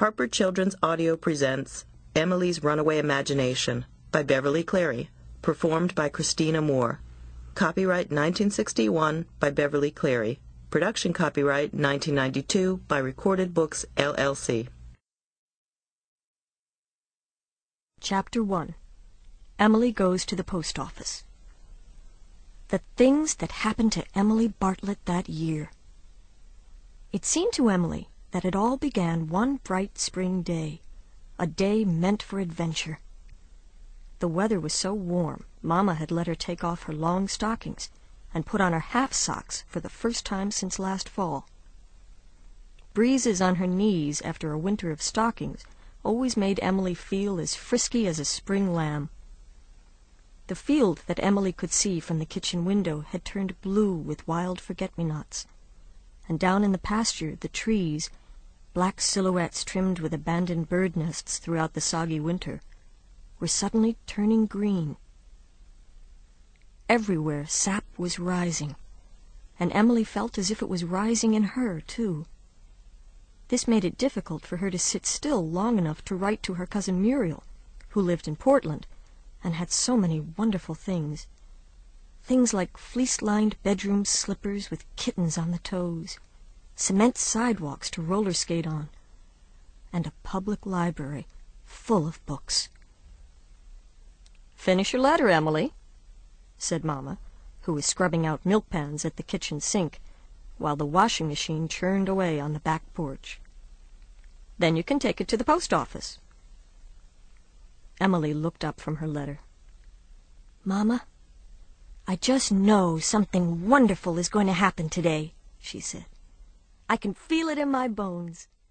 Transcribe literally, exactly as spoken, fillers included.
Harper Children's Audio presents Emily's Runaway Imagination by Beverly Cleary, performed by Christina Moore. Copyright nineteen sixty-one by Beverly Cleary. Production copyright nineteen ninety-two by Recorded Books, L L C. Chapter one. Emily Goes to the Post Office. The things that happened to Emily Bartlett that year. It seemed to Emily that it all began one bright spring day, a day meant for adventure. The weather was so warm, Mamma had let her take off her long stockings and put on her half socks for the first time since last fall. Breezes on her knees after a winter of stockings always made Emily feel as frisky as a spring lamb. The field that Emily could see from the kitchen window had turned blue with wild forget-me-nots, and down in the pasture the trees, black silhouettes trimmed with abandoned bird nests throughout the soggy winter, were suddenly turning green. Everywhere sap was rising, and Emily felt as if it was rising in her, too. This made it difficult for her to sit still long enough to write to her cousin Muriel, who lived in Portland, and had so many wonderful things. Things like fleece-lined bedroom slippers with kittens on the toes, cement sidewalks to roller skate on, and a public library full of books. "Finish your letter, Emily," said Mamma, who was scrubbing out milk pans at the kitchen sink, while the washing machine churned away on the back porch. "Then you can take it to the post office." Emily looked up from her letter. "Mamma, I just know something wonderful is going to happen today," she said. "I can feel it in my bones."